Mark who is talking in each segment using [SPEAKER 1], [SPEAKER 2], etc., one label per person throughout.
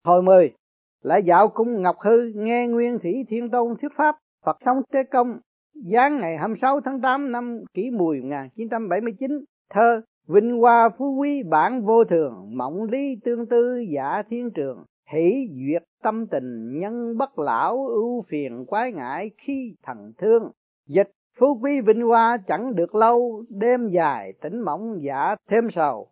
[SPEAKER 1] Hồi 10, lại dạo cung Ngọc Hư nghe Nguyên Thủy Thiên Tôn thuyết pháp. Phật sống Tế Công giáng ngày 26 tháng 8 năm Kỷ Mùi 1979. Thơ: vinh hoa phú quý bản vô thường, mộng lý tương tư giả thiên trường. Hỷ duyệt tâm tình nhân bất lão, ưu phiền quái ngại khi thần thương. Dịch: phú quý vinh hoa chẳng được lâu, đêm dài tỉnh mộng giả thêm sầu.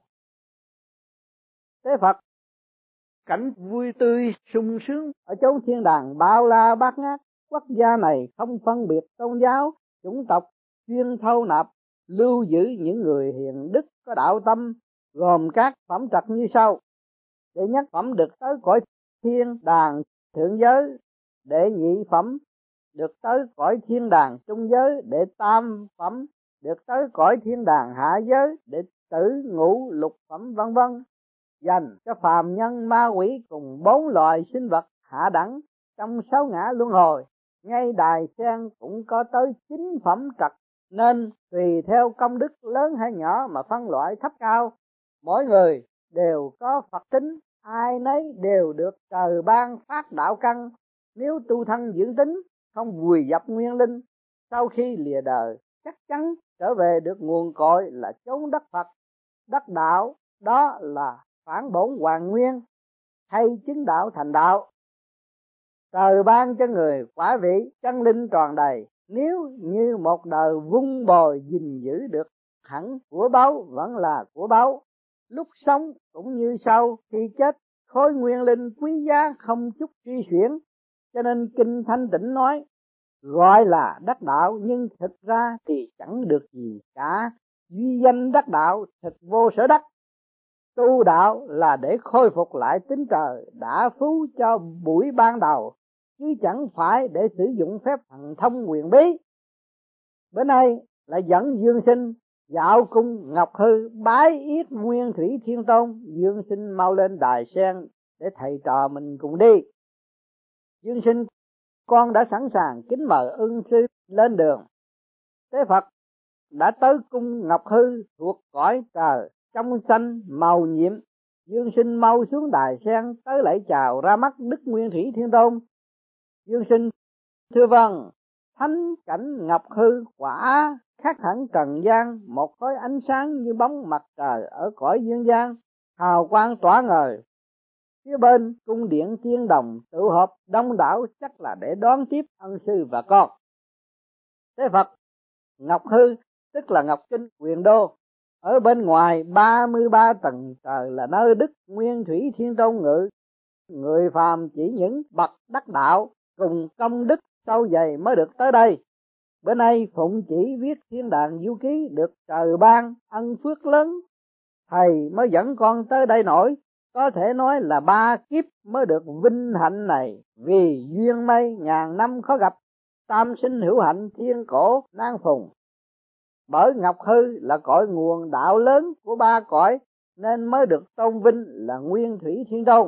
[SPEAKER 1] Tế Phật: cảnh vui tươi sung sướng ở chốn thiên đàng bao la bát ngát. Quốc gia này không phân biệt tôn giáo, chủng tộc, chuyên thâu nạp, lưu giữ những người hiền đức có đạo tâm, gồm các phẩm trật như sau. Đệ nhất phẩm được tới cõi thiên đàng thượng giới. Đệ nhị phẩm được tới cõi thiên đàng trung giới. Đệ tam phẩm được tới cõi thiên đàng hạ giới. Đệ tử ngũ lục phẩm vân vân, dành cho phàm nhân, ma quỷ cùng 4 loài sinh vật hạ đẳng trong 6 ngã luân hồi. Ngay đài sen cũng có tới 9 phẩm trật, nên tùy theo công đức lớn hay nhỏ mà phân loại thấp cao. Mỗi người đều có Phật tính, ai nấy đều được trời ban phát đạo căn. Nếu tu thân dưỡng tính, không vùi dập nguyên linh, sau khi lìa đời chắc chắn trở về được nguồn cội là chốn đất Phật. Đất đạo đó là phản bổn hoàn nguyên, hay chứng đạo thành đạo. Trời ban cho người quả vị chân linh tròn đầy. Nếu như một đời vun bồi gìn giữ được hẳn của báu vẫn là của báu. Lúc sống cũng như sau, khi chết khối nguyên linh quý giá không chút suy xuyển. Cho nên Kinh Thanh Tịnh nói gọi là đắc đạo, nhưng thực ra thì chẳng được gì cả. Duy danh đắc đạo, thực vô sở đắc. Tu đạo là để khôi phục lại tính trời đã phú cho buổi ban đầu, chứ chẳng phải để sử dụng phép thần thông quyền bí. Bữa nay lại dẫn Dương Sinh dạo cung Ngọc Hư bái yết Nguyên Thủy Thiên Tôn. Dương Sinh mau lên đài sen để thầy trò mình cùng đi. Dương Sinh, con đã sẵn sàng, kính mời ân sư lên đường. Tế Phật đã tới cung Ngọc Hư thuộc cõi trời trong xanh màu nhiệm. Dương Sinh mau xuống đài sen tới lạy chào ra mắt Đức Nguyên Thủy Thiên Tôn. Dương Sinh: thưa vâng, thánh cảnh Ngọc Hư quả khác hẳn trần gian, một khối ánh sáng như bóng mặt trời ở cõi dương gian, hào quang tỏa ngời. Phía bên cung điện thiên đồng tụ họp đông đảo, chắc là để đón tiếp ân sư và con. Tế Phật: Ngọc Hư tức là Ngọc Kinh Quyền Đô. Ở bên ngoài 33 tầng trời là nơi Đức Nguyên Thủy Thiên Tôn ngự. Người phàm chỉ những bậc đắc đạo cùng công đức sâu dày mới được tới đây. Bữa nay phụng chỉ viết Thiên Đàng Du Ký được trời ban ân phước lớn, thầy mới dẫn con tới đây nổi. Có thể nói là 3 kiếp mới được vinh hạnh này, vì duyên mây ngàn năm khó gặp, tam sinh hữu hạnh thiên cổ nan phùng. Bởi Ngọc Hư là cội nguồn đạo lớn của 3 cõi, nên mới được tôn vinh là Nguyên Thủy Thiên Tôn.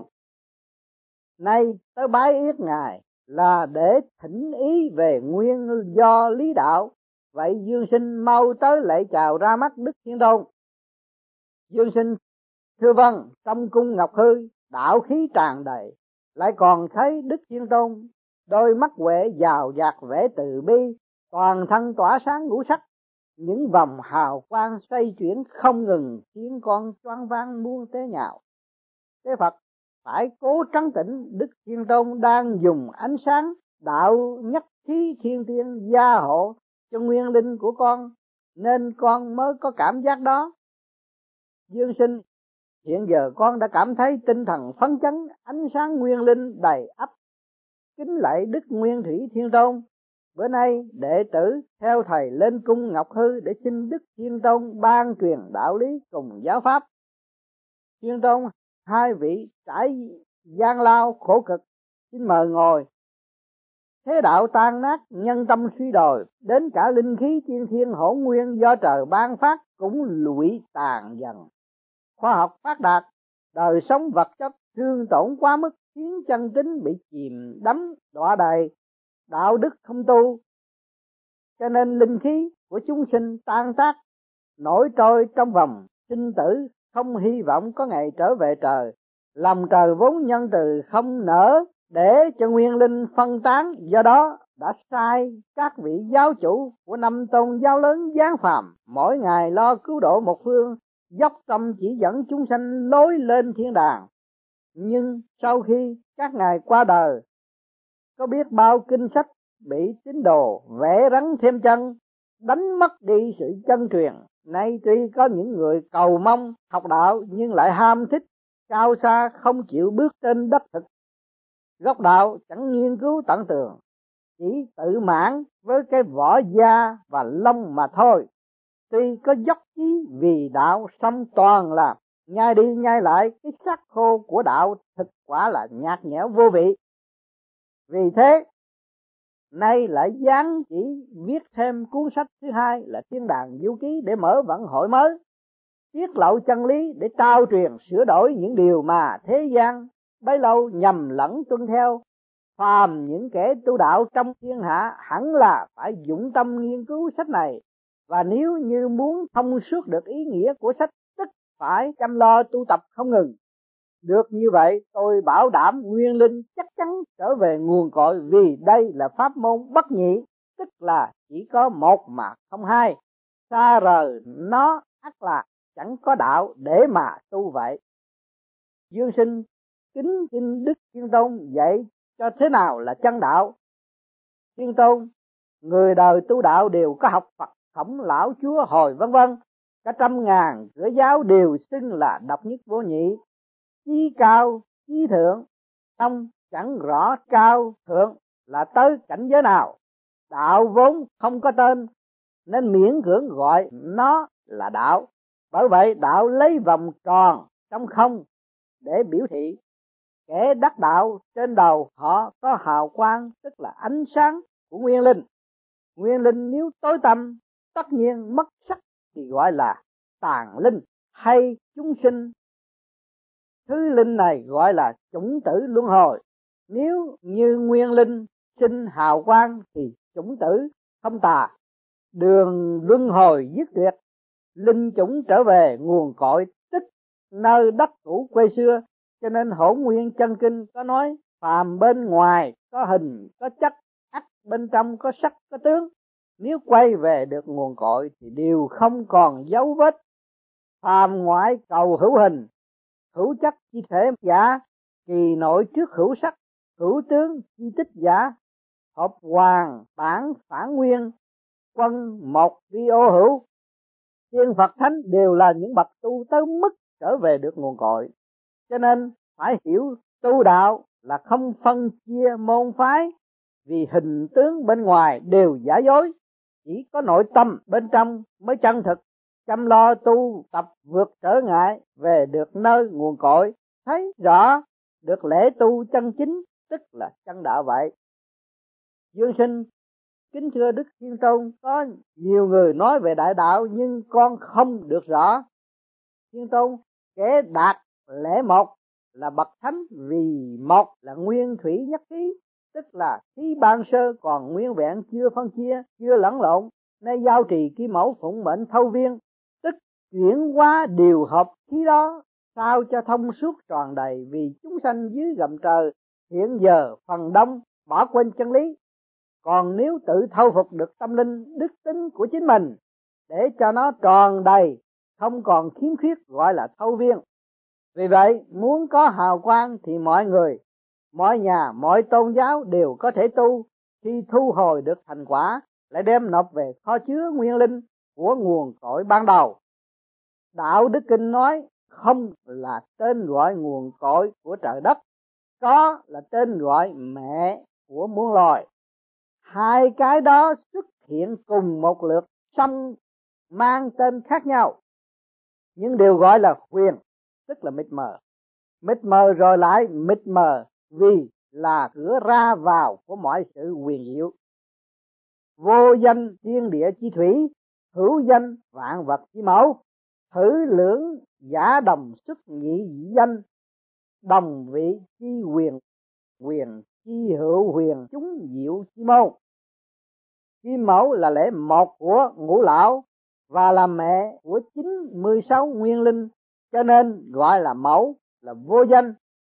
[SPEAKER 1] Nay tới bái yết Ngài là để thỉnh ý về nguyên do lý đạo. Vậy Dương Sinh mau tới lạy chào ra mắt Đức Thiên Tôn. Dương Sinh: thưa vâng, trong cung Ngọc Hư đạo khí tràn đầy, lại còn thấy Đức Thiên Tôn đôi mắt huệ giàu dạt vẻ từ bi, toàn thân tỏa sáng ngũ sắc, những vòng hào quang xoay chuyển không ngừng khiến con choáng váng muốn té nhào. Tế Phật phải cố trấn tĩnh, Đức Thiên Tôn đang dùng ánh sáng đạo nhất khí thiên tiên gia hộ cho nguyên linh của con, nên con mới có cảm giác đó. Dương Sinh: hiện giờ con đã cảm thấy tinh thần phấn chấn, ánh sáng nguyên linh đầy ắp. Kính lạy Đức Nguyên Thủy Thiên Tôn. Bữa nay đệ tử theo thầy lên cung Ngọc Hư để xin Đức Thiên Tôn ban truyền đạo lý cùng giáo pháp. Thiên Tôn, 2 vị trải gian lao khổ cực, xin mời ngồi. Thế đạo tan nát, nhân tâm suy đồi, đến cả linh khí tiên thiên hỗn nguyên do trời ban phát cũng lụi tàn dần. Khoa học phát đạt, đời sống vật chất thương tổn quá mức, khiến chân tính bị chìm đắm đọa đầy, đạo đức không tu. Cho nên linh khí của chúng sinh tan tác, nổi trôi trong vòng sinh tử, không hy vọng có ngày trở về trời. Lòng trời vốn nhân từ không nỡ để cho nguyên linh phân tán, do đó đã sai các vị giáo chủ của năm tôn giáo lớn giáng phàm, mỗi ngày lo cứu độ một phương, dốc tâm chỉ dẫn chúng sanh lối lên thiên đàng. Nhưng sau khi các ngài qua đời, có biết bao kinh sách bị tín đồ vẽ rắn thêm chân, đánh mất đi sự chân truyền. Nay tuy có những người cầu mong học đạo nhưng lại ham thích cao xa, không chịu bước trên đất thực. Gốc đạo chẳng nghiên cứu tận tường, chỉ tự mãn với cái vỏ da và lông mà thôi. Tuy có dốc chí vì đạo, song toàn là nhai đi nhai lại cái xác khô của đạo, thực quả là nhạt nhẽo vô vị. Vì thế nay lại dán chỉ viết thêm cuốn sách thứ hai là Thiên Đàng Du Ký để mở vận hội mới, tiết lộ chân lý để trao truyền sửa đổi những điều mà thế gian bấy lâu nhầm lẫn tuân theo. Phàm những kẻ tu đạo trong thiên hạ hẳn là phải dụng tâm nghiên cứu sách này, và nếu như muốn thông suốt được ý nghĩa của sách, tức phải chăm lo tu tập không ngừng. Được như vậy, tôi bảo đảm nguyên linh chắc chắn trở về nguồn cội, vì đây là pháp môn bất nhị, tức là chỉ có một mà không hai. Xa rời nó ắt là chẳng có đạo để mà tu vậy. Dương sinh kính xin Đức Thiên Tôn dạy cho thế nào là chân đạo. Thiên Tôn, người đời tu đạo đều có học Phật, Khổng, Lão, Chúa, Hồi vân vân, cả trăm ngàn cửa giáo đều xưng là độc nhất vô nhị, chí cao chí thượng, xong chẳng rõ cao thượng là tới cảnh giới nào. Đạo vốn không có tên nên miễn cưỡng gọi nó là đạo. Bởi vậy đạo lấy vòng tròn trong không để biểu thị. Kẻ đắc đạo trên đầu họ có hào quang, tức là ánh sáng của nguyên linh. Nguyên linh nếu tối tăm tất nhiên mất sắc thì gọi là tàn linh hay chúng sinh. Thứ linh này gọi là chủng tử luân hồi. Nếu như nguyên linh sinh hào quang thì chủng tử không tà, đường luân hồi dứt tuyệt, linh chủng trở về nguồn cội, tích nơi đất cũ quê xưa. Cho nên Hỗn Nguyên Chân Kinh có nói, phàm bên ngoài có hình có chất, ắt bên trong có sắc có tướng. Nếu quay về được nguồn cội thì đều không còn dấu vết. Phàm ngoại cầu hữu hình, hữu chất chi thể giả, kỳ nội trước hữu sắc, hữu tướng chi tích giả, hợp hoàng bản phản nguyên, quân một vi ô hữu. Tiên Phật Thánh đều là những bậc tu tới mức trở về được nguồn cội. Cho nên phải hiểu tu đạo là không phân chia môn phái, vì hình tướng bên ngoài đều giả dối, chỉ có nội tâm bên trong mới chân thực. Chăm lo tu tập vượt trở ngại về được nơi nguồn cội, thấy rõ được lễ tu chân chính, tức là chân đạo vậy. Dương sinh kính thưa Đức Thiên Tôn, có nhiều người nói về đại đạo nhưng con không được rõ. Thiên Tôn, kẻ đạt lễ một là bậc thánh, vì một là nguyên thủy nhất khí, tức là khí ban sơ còn nguyên vẹn, chưa phân chia, chưa lẫn lộn, nay giao trì kim mẫu phụng mệnh thâu viên, tức chuyển hóa điều hợp khí đó sao cho thông suốt tròn đầy, vì chúng sanh dưới gầm trời hiện giờ phần đông bỏ quên chân lý. Còn nếu tự thâu phục được tâm linh đức tính của chính mình để cho nó tròn đầy, không còn khiếm khuyết, gọi là thâu viên. Vì vậy muốn có hào quang thì mọi người, mọi nhà, mọi tôn giáo đều có thể tu. Khi thu hồi được thành quả lại đem nộp về kho chứa nguyên linh của nguồn cội ban đầu. Đạo Đức Kinh nói không là tên gọi nguồn cội của trời đất, có là tên gọi mẹ của muôn loài. Hai cái đó xuất hiện cùng một lượt, song mang tên khác nhau, nhưng đều gọi là huyền, tức là mịt mờ. Mịt mờ rồi lại mịt mờ, vì là cửa ra vào của mọi sự huyền diệu. Vô danh thiên địa chi thủy, hữu danh vạn vật chi mẫu. Thử lưỡng giả đồng xuất nhị dị danh, đồng vị chi huyền, huyền chi hữu huyền chúng diệu chi môn. Kim mẫu là lễ một của ngũ lão và là mẹ của 96 nguyên linh, cho nên gọi là mẫu, là vô danh.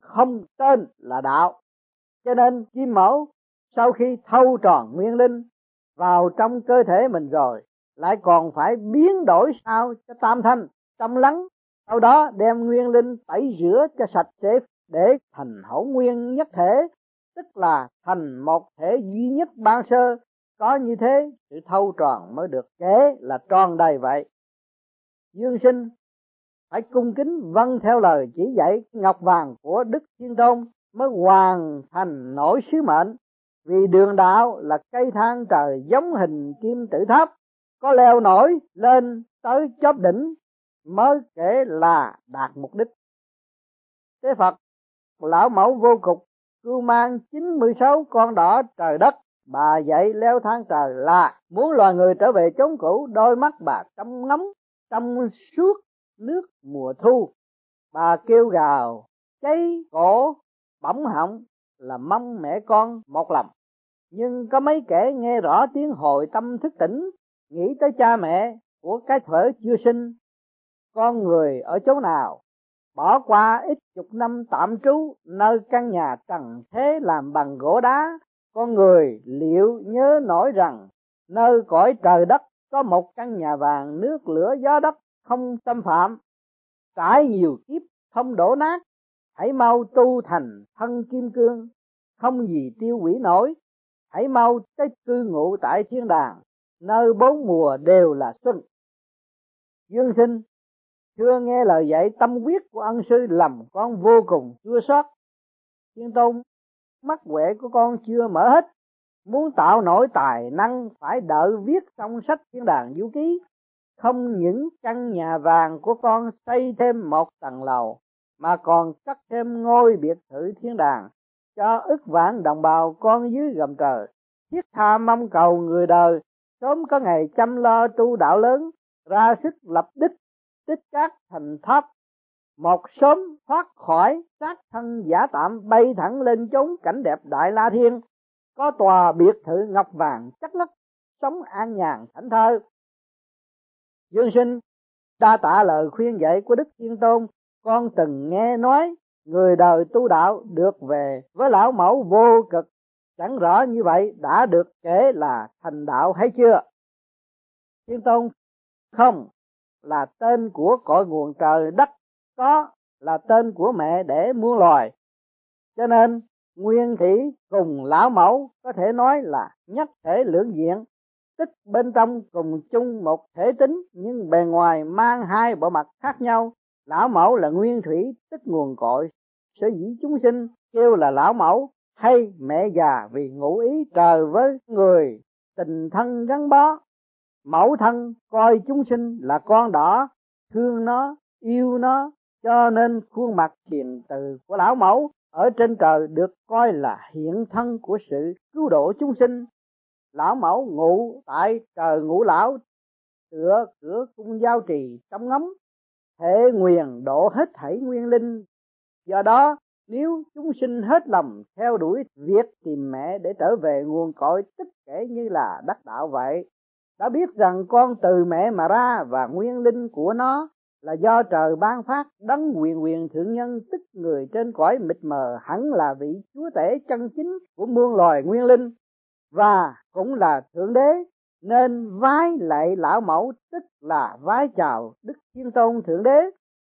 [SPEAKER 1] không tên là đạo. Cho nên Kim Mẫu sau khi thâu tròn nguyên linh vào trong cơ thể mình rồi, lại còn phải biến đổi sao cho tam thanh tâm lắng, sau đó đem nguyên linh tẩy rửa cho sạch sẽ để thành hỗn nguyên nhất thể, tức là thành một thể duy nhất ban sơ. Có như thế sự thâu tròn mới được kể là tròn đầy vậy. Dương sinh phải cung kính vâng theo lời chỉ dạy ngọc vàng của Đức Thiên Tôn mới hoàn thành nổi sứ mệnh. Vì đường đạo là cây thang trời giống hình kim tự tháp, có leo nổi lên tới chóp đỉnh mới kể là đạt mục đích. Thế Phật lão mẫu vô cục cưu mang 96 con đỏ trời đất, bà dạy leo thang trời là muốn loài người trở về chốn cũ. Đôi mắt bà trong ngóng trong suốt nước mùa thu, bà kêu gào cháy cổ bỏng họng là mong mẹ con một lòng. Nhưng có mấy kẻ nghe rõ tiếng hồi tâm thức tỉnh, nghĩ tới cha mẹ của cái thuở chưa sinh, con người ở chỗ nào, bỏ qua ít chục năm tạm trú nơi căn nhà trần thế làm bằng gỗ đá. Con người liệu nhớ nổi rằng nơi cõi trời đất có một căn nhà vàng, nước lửa gió đất không xâm phạm, trải nhiều kiếp không đổ nát. Hãy mau tu thành thân kim cương, không gì tiêu hủy nổi. Hãy mau tới cư ngụ tại thiên đàng, nơi bốn mùa đều là xuân. Dương sinh chưa nghe lời dạy tâm quyết của ân sư, lầm con vô cùng chua xót. Thiên Tôn mắt huệ của con chưa mở hết, muốn tạo nổi tài năng phải đợi viết trong sách Thiên Đàng Vũ Ký. Không những căn nhà vàng của con xây thêm một tầng lầu, mà còn cất thêm ngôi biệt thự thiên đàng cho ức vạn đồng bào con dưới gầm trời. Thiết tha mong cầu người đời sớm có ngày chăm lo tu đạo lớn, ra sức lập đích tích cát thành tháp, một sớm thoát khỏi xác thân giả tạm, bay thẳng lên chốn cảnh đẹp Đại La Thiên, có tòa biệt thự ngọc vàng chắc lất, sống an nhàn thảnh thơi. Dương sinh đa tạ lời khuyên dạy của Đức Thiên Tôn. Con từng nghe nói người đời tu đạo được về với lão mẫu vô cực, chẳng rõ như vậy đã được kể là thành đạo hay chưa? Thiên Tôn không là tên của cội nguồn trời đất, có là tên của mẹ đẻ muôn loài. Cho nên nguyên thủy cùng lão mẫu có thể nói là nhất thể lưỡng diện, tức bên trong cùng chung một thể tính, nhưng bề ngoài mang hai bộ mặt khác nhau. Lão mẫu là nguyên thủy, tức nguồn cội. Sở dĩ chúng sinh kêu là lão mẫu hay mẹ già vì ngụ ý trời với người tình thân gắn bó. Mẫu thân coi chúng sinh là con đỏ, thương nó, yêu nó, cho nên khuôn mặt hiền từ của lão mẫu ở trên trời được coi là hiện thân của sự cứu độ chúng sinh. Lão mẫu ngụ tại trời ngũ lão, tựa cửa cung giao trì trong ngóng, thể nguyền độ hết thảy nguyên linh. Do đó nếu chúng sinh hết lòng theo đuổi việc tìm mẹ để trở về nguồn cội, tức kể như là đắc đạo vậy. Đã biết rằng con từ mẹ mà ra và nguyên linh của nó là do trời ban phát, đấng quyền quyền thượng nhân, tức người trên cõi mịt mờ, hẳn là vị chúa tể chân chính của muôn loài nguyên linh và cũng là thượng đế, nên vái lạy lão mẫu tức là vái chào Đức Thiên Tôn thượng đế.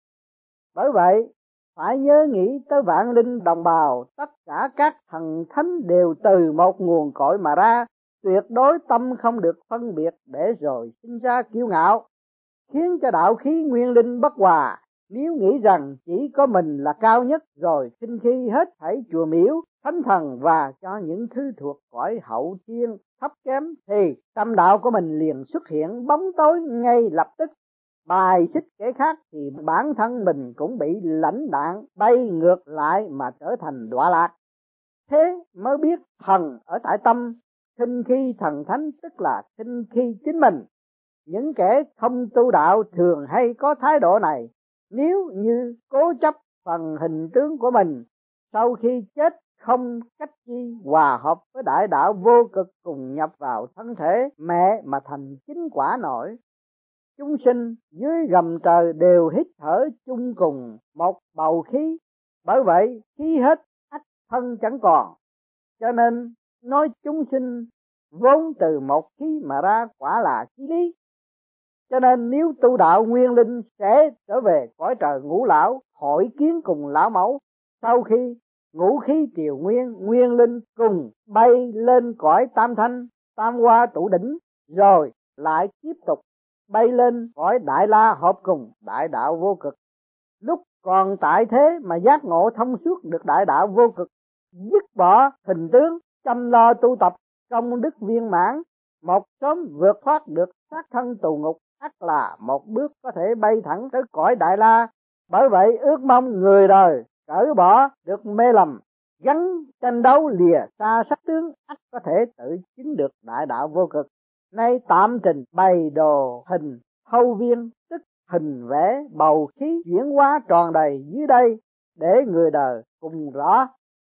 [SPEAKER 1] Bởi vậy phải nhớ nghĩ tới vạn linh đồng bào, tất cả các thần thánh đều từ một nguồn cội mà ra, tuyệt đối tâm không được phân biệt để rồi sinh ra kiêu ngạo, khiến cho đạo khí nguyên linh bất hòa. Nếu nghĩ rằng chỉ có mình là cao nhất rồi khinh khi hết thảy chùa miếu, thánh thần và cho những thứ thuộc cõi hậu thiên thấp kém, thì tâm đạo của mình liền xuất hiện bóng tối ngay lập tức. Bài xích kẻ khác thì bản thân mình cũng bị lãnh đạn bay ngược lại mà trở thành đọa lạc. Thế mới biết thần ở tại tâm, khinh khi thần thánh tức là khinh khi chính mình. Những kẻ không tu đạo thường hay có thái độ này, nếu như cố chấp phần hình tướng của mình, sau khi chết không cách chi hòa hợp với đại đạo vô cực cùng nhập vào thân thể mẹ mà thành chính quả nổi. Chúng sinh dưới gầm trời đều hít thở chung cùng một bầu khí, Bởi vậy khí hết ách thân chẳng còn, cho nên nói chúng sinh vốn từ một khí mà ra quả là chí lý. Cho nên nếu tu đạo nguyên linh sẽ trở về cõi trời ngũ lão, hội kiến cùng lão mẫu. Sau khi ngũ khí triều nguyên, nguyên linh cùng bay lên cõi tam thanh, tam hoa tụ đỉnh, rồi lại tiếp tục bay lên cõi đại la hợp cùng đại đạo vô cực. Lúc còn tại thế mà giác ngộ thông suốt được đại đạo vô cực, dứt bỏ hình tướng, chăm lo tu tập, công đức viên mãn, một sớm vượt thoát được xác thân tù ngục, ắt là một bước có thể bay thẳng tới cõi đại la. Bởi vậy ước mong người đời cởi bỏ được mê lầm, gắn tranh đấu lìa xa sắc tướng, ắt có thể tự chứng được đại đạo vô cực. Nay tạm trình bày đồ hình thâu viên, tức hình vẽ bầu khí chuyển hóa tròn đầy dưới đây để người đời cùng rõ.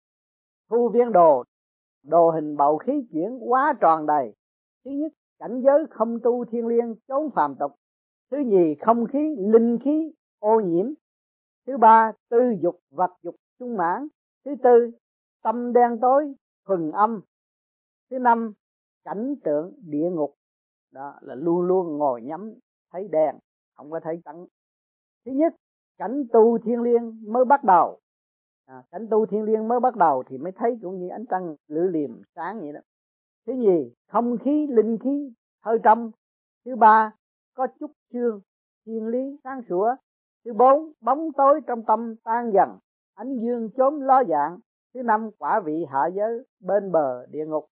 [SPEAKER 1] Thu viên đồ, đồ hình bầu khí chuyển hóa tròn đầy. Thứ nhất, cảnh giới không tu thiên liêng chốn phàm tục. Thứ nhì, không khí linh khí ô nhiễm. Thứ ba, tư dục vật dục sung mãn. Thứ tư, tâm đen tối thuần âm. Thứ năm, cảnh tượng địa ngục, đó là luôn luôn ngồi nhắm thấy đèn, không có thấy trắng. Thứ nhất, cảnh tu thiên liêng mới bắt đầu. Cảnh tu thiên liêng mới bắt đầu thì mới thấy cũng như ánh trăng lửa liềm sáng vậy đó. Thứ nhì, không khí linh khí hơi trong. Thứ ba, có chút sương thiên lý sáng sủa. Thứ bốn, bóng tối trong tâm tan dần, ánh dương chốn ló dạng. Thứ năm, quả vị hạ giới bên bờ địa ngục,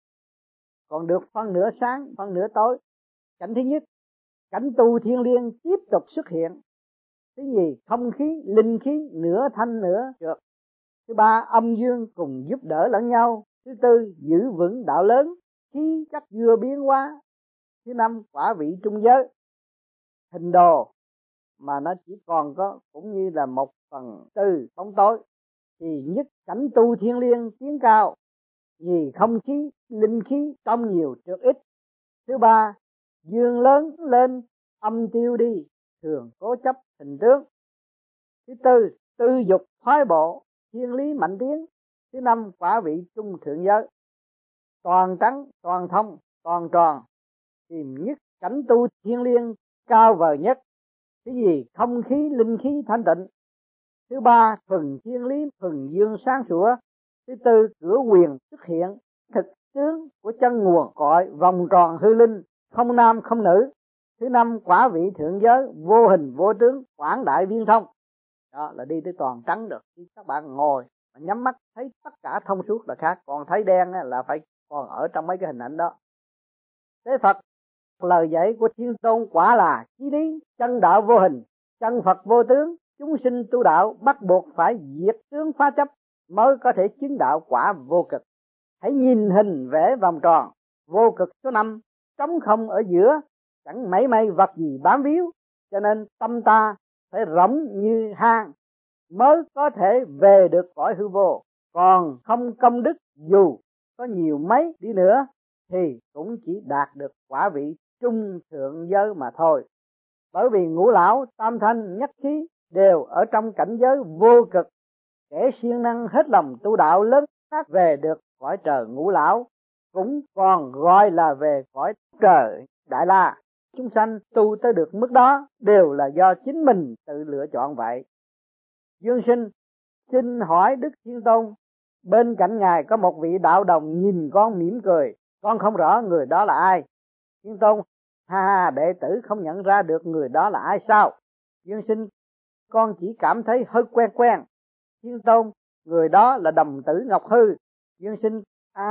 [SPEAKER 1] còn được phân nửa sáng phân nửa tối. Cảnh thứ nhất, cảnh tu thiên liêng tiếp tục xuất hiện. Thứ nhì, không khí linh khí nửa thanh nửa trượt. Thứ ba, âm dương cùng giúp đỡ lẫn nhau. Thứ tư, giữ vững đạo lớn, khí chất vừa biến hóa. Thứ năm, quả vị trung giới. Hình đồ mà nó chỉ còn có cũng như là 1/4 bóng tối. Thì nhất, cảnh tu thiên liêng tiến cao, vì không khí linh khí trong nhiều trượt ít. Thứ ba, dương lớn lên âm tiêu đi, thường cố chấp hình tướng. Thứ tư, tư dục thoái bộ, thiên lý mạnh tiến. Thứ năm, quả vị trung thượng giới, toàn trắng toàn thông toàn tròn. Tìm nhất cảnh tu thiên liêng cao vời nhất. Thứ gì, không khí linh khí thanh tịnh. Thứ ba, thuần thiên lý thuần dương sáng sủa. Thứ tư, cửa quyền xuất hiện, thực tướng của chân nguồn cội vòng tròn hư linh, không nam không nữ. Thứ năm, quả vị thượng giới vô hình vô tướng, quảng đại viên thông. Đó là đi tới toàn trắng được. Khi các bạn ngồi nhắm mắt thấy tất cả thông suốt là khác, còn thấy đen là phải còn ở trong mấy cái hình ảnh đó. Thế Phật lời dạy của Thiên Tôn quả là chí lý, chân đạo vô hình, chân Phật vô tướng. Chúng sinh tu đạo bắt buộc phải diệt tướng phá chấp mới có thể chứng đạo quả vô cực. Hãy nhìn hình vẽ vòng tròn vô cực số 5, trống không ở giữa, chẳng mấy may vật gì bám víu, cho nên tâm ta phải rỗng như hang mới có thể về được cõi hư vô. Còn không công đức dù có nhiều mấy đi nữa thì cũng chỉ đạt được quả vị trung thượng giới mà thôi. Bởi vì ngũ lão tam thanh nhất khí đều ở trong cảnh giới vô cực. Kẻ siêng năng hết lòng tu đạo lớn phát về được cõi trời ngũ lão, cũng còn gọi là về cõi trời đại la. Chúng sanh tu tới được mức đó đều là do chính mình tự lựa chọn vậy. Dương sinh xin hỏi Đức Thiên Tôn, bên cạnh ngài có một vị đạo đồng nhìn con mỉm cười, con không rõ người đó là ai. Thiên Tôn: ha, đệ tử không nhận ra được người đó là ai sao? Dương sinh: con chỉ cảm thấy hơi quen quen. Thiên Tôn: người đó là đồng tử Ngọc Hư. Dương sinh: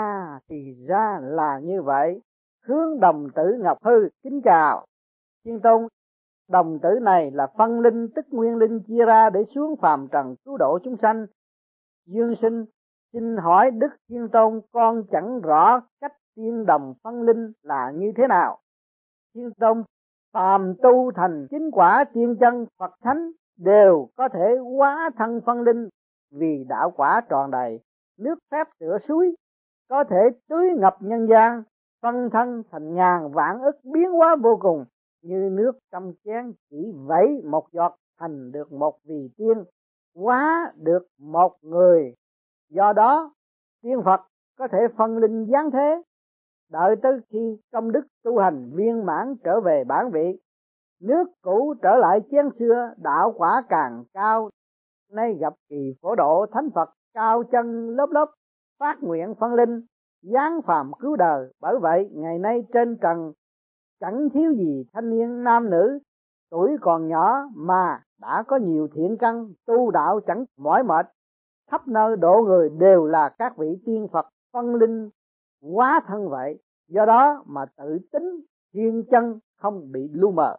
[SPEAKER 1] thì ra là như vậy. Hướng đồng tử Ngọc Hư kính chào. Thiên Tôn: đồng tử này là phân linh tức nguyên linh chia ra để xuống phàm trần cứu độ chúng sanh. Dương sinh: xin hỏi Đức Thiên Tôn, con chẳng rõ cách tiên đồng phân linh là như thế nào. Thiên Tôn: phàm tu thành chính quả tiên chân Phật thánh đều có thể hóa thân phân linh, vì đạo quả tròn đầy, nước phép tựa suối, có thể tưới ngập nhân gian, phân thân thành ngàn vạn ức biến hóa vô cùng, như nước trong chén chỉ vẩy một giọt thành được một vị tiên. hóa được một người. Do đó tiên Phật có thể phân linh giáng thế, đợi tới khi công đức tu hành viên mãn trở về bản vị, nước cũ trở lại chén xưa, đạo quả càng cao. Nay gặp kỳ phổ độ thánh Phật cao chân lớp lớp, phát nguyện phân linh giáng phàm cứu đời. Bởi vậy ngày nay trên trần chẳng thiếu gì thanh niên nam nữ, tuổi còn nhỏ mà đã có nhiều thiện căn, tu đạo chẳng mỏi mệt, khắp nơi độ người đều là các vị tiên Phật phân linh hóa thân vậy. Do đó mà tự tính thiên chân không bị lu mờ.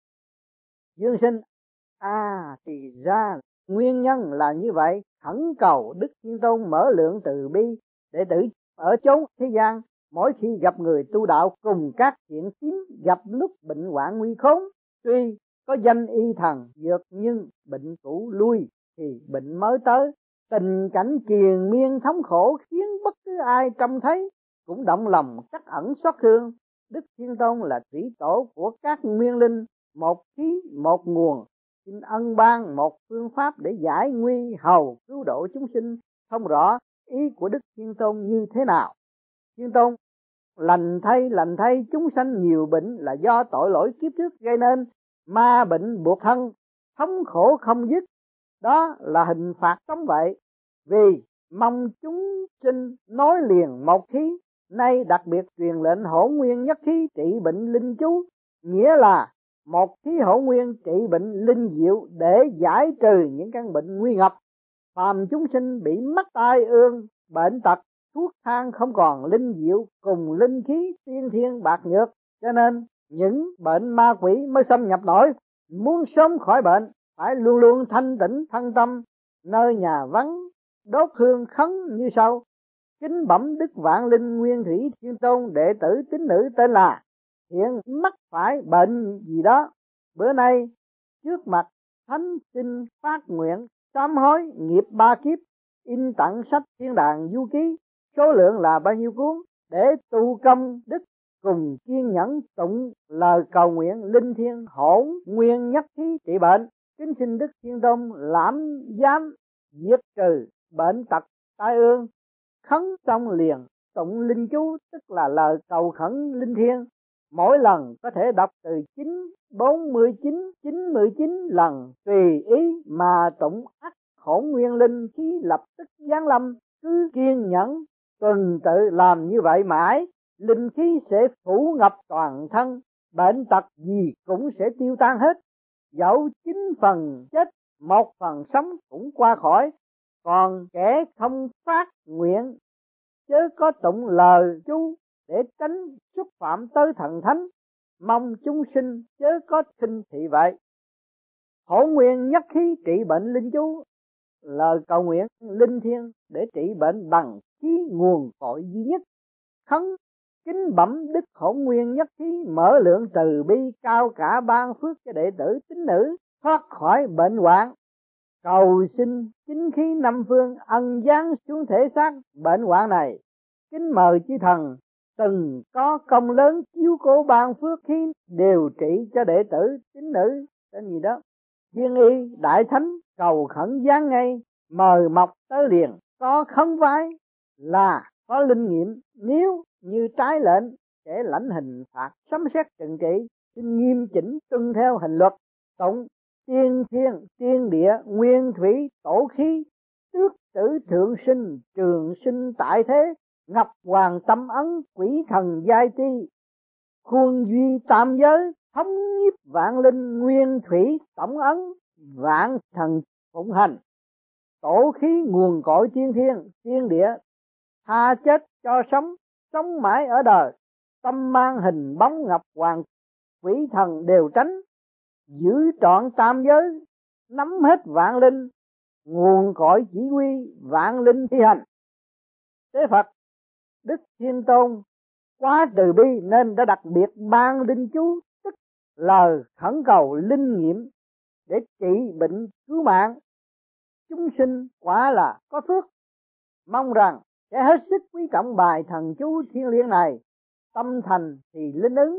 [SPEAKER 1] Dương sinh thì ra nguyên nhân là như vậy. Khẩn cầu Đức Thiên Tôn mở lượng từ bi, đệ tử ở chốn thế gian mỗi khi gặp người tu đạo cùng các chuyện tím, gặp lúc bệnh hoạn nguy khốn, tuy có danh y thần dược nhưng bệnh cũ lui thì bệnh mới tới. Tình cảnh triền miên thống khổ khiến bất cứ ai trông thấy cũng động lòng trắc ẩn xót thương. Đức Thiên Tôn là thủy tổ của các nguyên linh, một khí một nguồn, xin ân ban một phương pháp để giải nguy hầu cứu độ chúng sinh. Không rõ ý của Đức Thiên Tôn như thế nào. Thiên Tôn: lành thay chúng sanh nhiều bệnh là do tội lỗi kiếp trước gây nên, ma bệnh buộc thân, thống khổ không dứt, đó là hình phạt sống vậy. Vì mong chúng sinh nối liền một khí, nay đặc biệt truyền lệnh Hỗn Nguyên Nhất Khí trị bệnh linh chú, nghĩa là một khí hỗn nguyên trị bệnh linh diệu để giải trừ những căn bệnh nguy ngập. Phàm chúng sinh bị mắc tai ương, bệnh tật, thuốc thang không còn linh diệu cùng linh khí tiên thiên bạc nhược, cho nên những bệnh ma quỷ mới xâm nhập nổi. Muốn sớm khỏi bệnh phải luôn luôn thanh tĩnh thân tâm, nơi nhà vắng đốt hương khấn như sau: kính bẩm Đức Vạn Linh Nguyên Thủy Thiên Tôn, đệ tử tín nữ tên là hiện mắc phải bệnh gì đó, bữa nay trước mặt thánh xin phát nguyện sám hối nghiệp ba kiếp, in tặng sách Thiên Đàng Du Ký, số lượng là bao nhiêu cuốn, để tu công đức cùng kiên nhẫn tụng lời cầu nguyện linh thiêng Hỗn Nguyên Nhất Khí trị bệnh. Kính xin Đức Thiên Tôn lãm giám diệt trừ bệnh tật tai ương. Khấn xong liền tụng linh chú, tức là lời cầu khẩn linh thiêng, mỗi lần có thể đọc từ 99 lần tùy ý mà tụng, ắt Hỗn Nguyên linh khí lập tức giáng lâm. Cứ kiên nhẫn tuần tự làm như vậy mãi, linh khí sẽ phủ ngập toàn thân, bệnh tật gì cũng sẽ tiêu tan hết. Dẫu 9 phần chết, 1 phần sống cũng qua khỏi. Còn kẻ không phát nguyện chớ có tụng lời chú để tránh xúc phạm tới thần thánh, mong chúng sinh chớ có khinh thị vậy. Hỗn Nguyên Nhất Khí trị bệnh linh chú, lời cầu nguyện linh thiêng để trị bệnh bằng khí nguồn cội duy nhất. Khấn kính bẩm Đức Hỗn Nguyên Nhất Khí mở lượng từ bi cao cả, ban phước cho đệ tử tín nữ thoát khỏi bệnh hoạn, cầu xin chính khí năm phương ân giáng xuống thể xác bệnh hoạn này. Kính mời chư thần từng có công lớn chiếu cố ban phước khí điều trị cho đệ tử tín nữ tên gì đó Thiên Y Đại Thánh, cầu khẩn giáng ngay, mời mọc tới liền. Có khấn vái là có linh nghiệm, nếu như trái lệnh sẽ lãnh hình phạt sấm sét trừng trị. Xin nghiêm chỉnh tuân theo hình luật, tụng tiên thiên tiên địa nguyên thủy tổ khí, tước tử thượng sinh trường sinh tại thế, ngọc hoàng tâm ấn quỷ thần giai ti, khuôn duy tam giới thống nhiếp vạn linh nguyên thủy tổng ấn vạn thần phụng hành. Tổ khí nguồn cội tiên thiên tiên địa, tha chết cho sống, sống mãi ở đời. Tâm mang hình bóng ngọc hoàng quỷ thần đều tránh, giữ trọn tam giới nắm hết vạn linh, nguồn cội chỉ huy vạn linh thi hành. Thế Phật Đức Thiên Tôn quá từ bi nên đã đặc biệt ban linh chú, tức lời khẩn cầu linh nghiệm để trị bệnh cứu mạng. Chúng sinh quả là có phước, mong rằng sẽ hết sức quý trọng bài thần chú thiêng liêng này. Tâm thành thì linh ứng,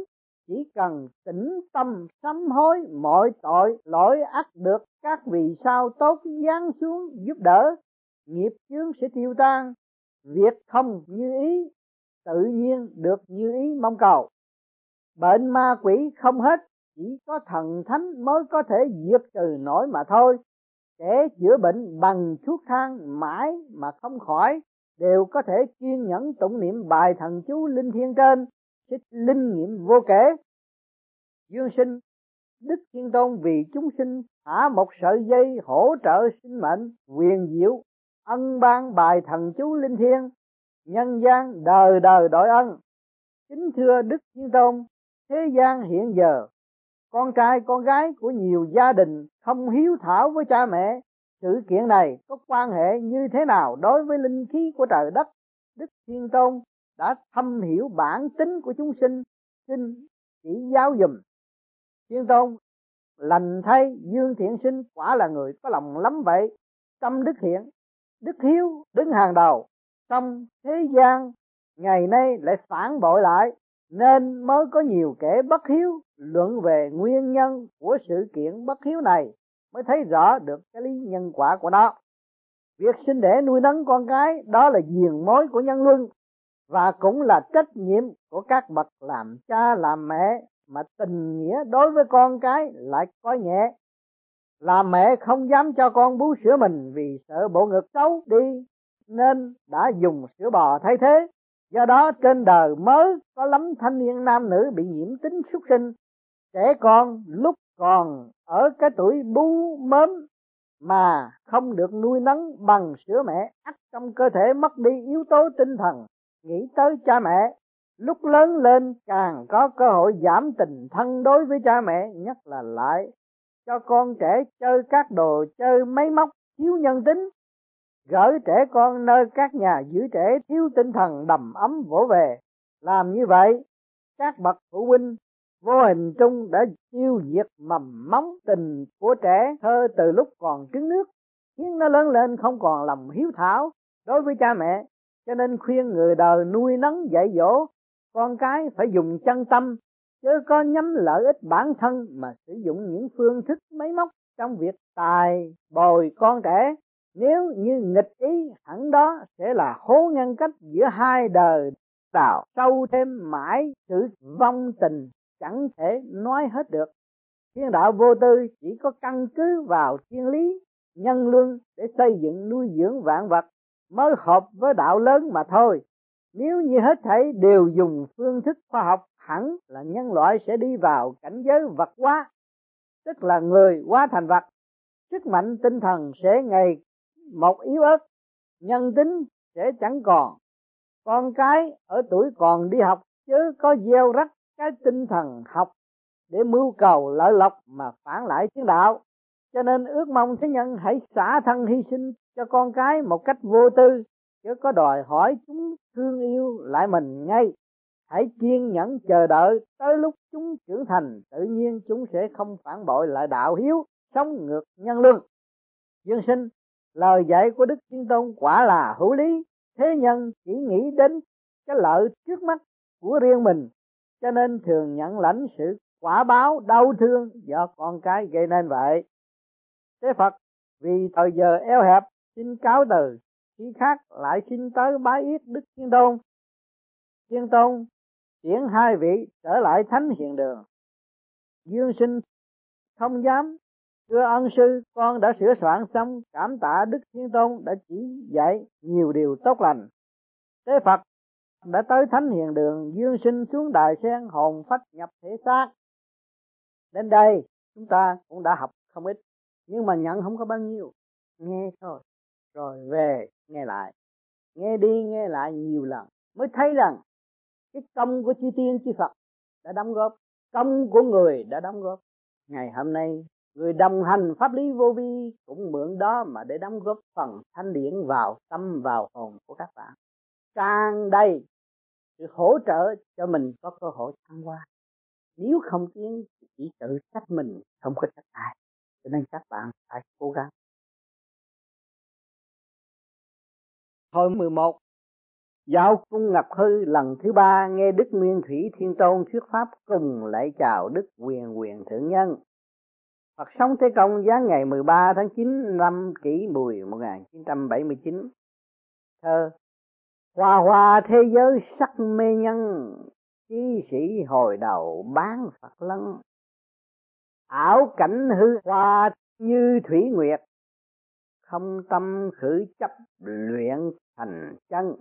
[SPEAKER 1] chỉ cần tĩnh tâm sám hối mọi tội lỗi ắt được các vì sao tốt giáng xuống giúp đỡ, nghiệp chướng sẽ tiêu tan, việc không như ý tự nhiên được như ý mong cầu. Bệnh ma quỷ không hết, chỉ có thần thánh mới có thể diệt trừ nổi mà thôi. Kẻ chữa bệnh bằng thuốc thang mãi mà không khỏi đều có thể kiên nhẫn tụng niệm bài thần chú linh thiêng trên, xích linh nghiệm vô kể. Dương sinh Đức Thiên Tôn vì chúng sinh thả một sợi dây hỗ trợ sinh mệnh quyền diệu, ân ban bài thần chú linh thiêng, nhân gian đời đời đội ân. Kính thưa Đức Thiên Tôn, thế gian hiện giờ con trai con gái của nhiều gia đình không hiếu thảo với cha mẹ. Sự kiện này có quan hệ như thế nào đối với linh khí của trời đất? Đức Thiên Tôn đã thâm hiểu bản tính của chúng sinh, xin chỉ giáo dùm. Thiên Tôn lành thay, Dương Thiện Sinh quả là người có lòng lắm vậy, tâm đức thiện, đức hiếu đứng hàng đầu, trong thế gian ngày nay lại phản bội lại, nên mới có nhiều kẻ bất hiếu. Luận về nguyên nhân của sự kiện bất hiếu này mới thấy rõ được cái lý nhân quả của nó. Việc sinh đẻ nuôi nấng con cái đó là diền mối của nhân luân, và cũng là trách nhiệm của các bậc làm cha làm mẹ, mà tình nghĩa đối với con cái lại coi nhẹ. Làm mẹ không dám cho con bú sữa mình vì sợ bộ ngực xấu đi, nên đã dùng sữa bò thay thế. Do đó trên đời mới có lắm thanh niên nam nữ bị nhiễm tính súc sinh. Trẻ con lúc còn ở cái tuổi bú mớm mà không được nuôi nấng bằng sữa mẹ, ắt trong cơ thể mất đi yếu tố tinh thần nghĩ tới cha mẹ. Lúc lớn lên càng có cơ hội giảm tình thân đối với cha mẹ, nhất là lại cho con trẻ chơi các đồ chơi máy móc thiếu nhân tính, gửi trẻ con nơi các nhà giữ trẻ thiếu tinh thần đầm ấm vỗ về. Làm như vậy, các bậc phụ huynh vô hình trung đã tiêu diệt mầm móng tình của trẻ thơ từ lúc còn trứng nước, khiến nó lớn lên không còn lòng hiếu thảo đối với cha mẹ. Cho nên khuyên người đời nuôi nấng dạy dỗ con cái phải dùng chân tâm, chứ có nhắm lợi ích bản thân mà sử dụng những phương thức máy móc trong việc tài bồi con trẻ. Nếu như nghịch ý, hẳn đó sẽ là hố ngăn cách giữa hai đời, đào sâu thêm mãi sự vong tình chẳng thể nói hết được. Thiên đạo vô tư chỉ có căn cứ vào thiên lý nhân luân để xây dựng nuôi dưỡng vạn vật mới hợp với đạo lớn mà thôi. Nếu như hết thảy đều dùng phương thức khoa học, hẳn là nhân loại sẽ đi vào cảnh giới vật hóa, tức là người hóa thành vật. Sức mạnh tinh thần sẽ ngày một yếu ớt, nhân tính sẽ chẳng còn. Con cái ở tuổi còn đi học chứ có gieo rắc cái tinh thần học để mưu cầu lợi lộc mà phản lại thiên đạo. Cho nên ước mong thế nhân hãy xả thân hy sinh cho con cái một cách vô tư, chứ có đòi hỏi chúng thương yêu lại mình ngay. Hãy kiên nhẫn chờ đợi tới lúc chúng trưởng thành, tự nhiên chúng sẽ không phản bội lại đạo hiếu, sống ngược nhân luân. Dương sinh, lời dạy của Đức Thiên Tôn quả là hữu lý. Thế nhân chỉ nghĩ đến cái lợi trước mắt của riêng mình, cho nên thường nhận lãnh sự quả báo đau thương do con cái gây nên vậy. Thế Phật vì thời giờ eo hẹp xin cáo từ, khi khác lại xin tới bái yết Đức Thiên Tôn. Thiên Tôn tiễn hai vị trở lại thánh hiền đường. Dương sinh không dám, thưa ân sư, con đã sửa soạn xong, cảm tạ Đức Thiên Tôn đã chỉ dạy nhiều điều tốt lành. Thế Phật đã tới thánh hiền đường, dương sinh xuống đài sen, hồn phách nhập thể xác. Đến đây chúng ta cũng đã học không ít, nhưng mà nhận không có bao nhiêu, nghe thôi rồi về nghe lại, nghe đi nghe lại nhiều lần mới thấy rằng cái công của chư tiên chư Phật đã đóng góp, công của người đã đóng góp. Ngày hôm nay người đồng hành pháp lý vô vi cũng mượn đó mà để đóng góp phần thanh điển vào tâm vào hồn của các bạn, tràn đầy sự hỗ trợ cho mình có cơ hội thăng hoa. Nếu không tiến chỉ tự trách mình, không có trách ai. Cho nên các bạn phải cố gắng. Hồi 11 Giáo cung Ngọc Hư lần thứ 3 nghe Đức Nguyên Thủy Thiên Tôn thuyết pháp cùng lạy chào Đức Quyền Quyền Thượng Nhân. Phật sống Thế Công giáng ngày 13 tháng 9 năm Kỷ Mùi 1979. Thơ: Hoa hoa thế giới sắc mê nhân, chí sĩ hồi đầu bán Phật lân. Ảo cảnh hư hoa như thủy nguyệt, không tâm khử chấp luyện thành chân.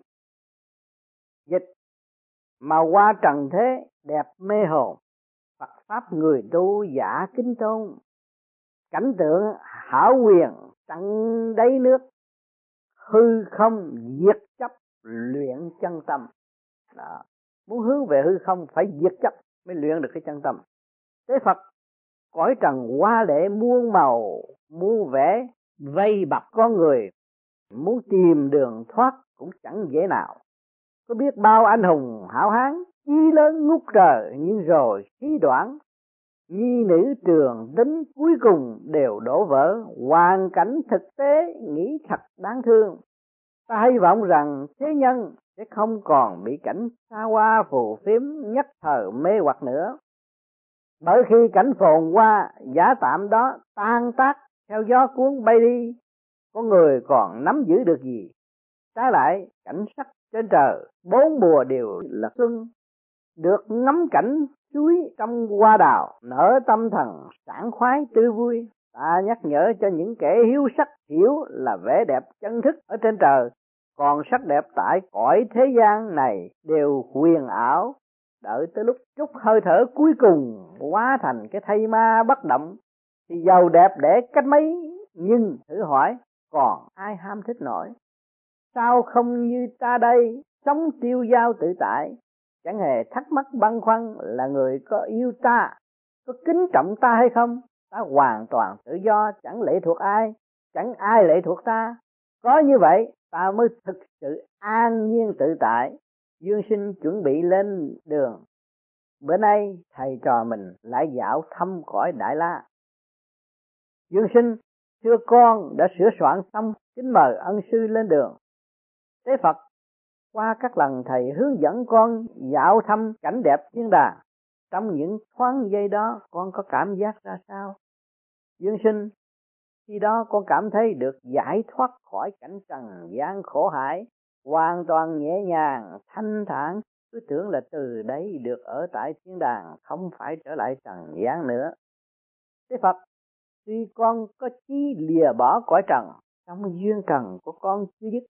[SPEAKER 1] Dịch: mà qua trần thế đẹp mê hồn, Phật pháp người tu giả kính tôn. Cảnh tượng hảo quyền tận đáy nước, hư không diệt chấp luyện chân tâm. Đó. Muốn hướng về hư không phải diệt chấp mới luyện được cái chân tâm. Thế Phật cõi trần hoa lệ muôn màu, muôn vẻ vây bọc con người, muốn tìm đường thoát cũng chẳng dễ nào. Có biết bao anh hùng hảo hán, chí lớn ngút trời, nhưng rồi khí đoạn, nhi nữ trường tính cuối cùng đều đổ vỡ. Hoàn cảnh thực tế nghĩ thật đáng thương. Ta hy vọng rằng thế nhân sẽ không còn bị cảnh xa hoa phù phiếm nhất thời mê hoặc nữa. Bởi khi cảnh phồn hoa giả tạm đó tan tác theo gió cuốn bay đi, có người còn nắm giữ được gì? Trái lại cảnh sắc trên trời bốn mùa đều là xuân, được ngắm cảnh suối trong hoa đào nở, tâm thần sảng khoái tươi vui. Ta nhắc nhở cho những kẻ hiếu sắc hiểu là vẻ đẹp chân thức ở trên trời, còn sắc đẹp tại cõi thế gian này đều huyền ảo. Đợi tới lúc chút hơi thở cuối cùng hóa thành cái thây ma bất động thì giàu đẹp để cách mấy, nhưng thử hỏi còn ai ham thích nổi. Sao không như ta đây sống tiêu dao tự tại, chẳng hề thắc mắc băn khoăn là người có yêu ta, có kính trọng ta hay không. Ta hoàn toàn tự do, chẳng lệ thuộc ai, chẳng ai lệ thuộc ta. Có như vậy ta mới thực sự an nhiên tự tại. Dương Sinh chuẩn bị lên đường. Bữa nay thầy trò mình lại dạo thăm cõi Đại La. Dương Sinh: thưa con đã sửa soạn xong, kính mời ân sư lên đường. Tế Phật: qua các lần thầy hướng dẫn con dạo thăm cảnh đẹp thiên đàng, trong những thoáng giây đó con có cảm giác ra sao? Dương Sinh: khi đó con cảm thấy được giải thoát khỏi cảnh trần gian khổ hải, hoàn toàn nhẹ nhàng, thanh thản, cứ tưởng là từ đấy được ở tại thiên đàng, không phải trở lại trần gian nữa. Thế Phật: tuy con có chí lìa bỏ cõi trần, song duyên trần của con chưa dứt,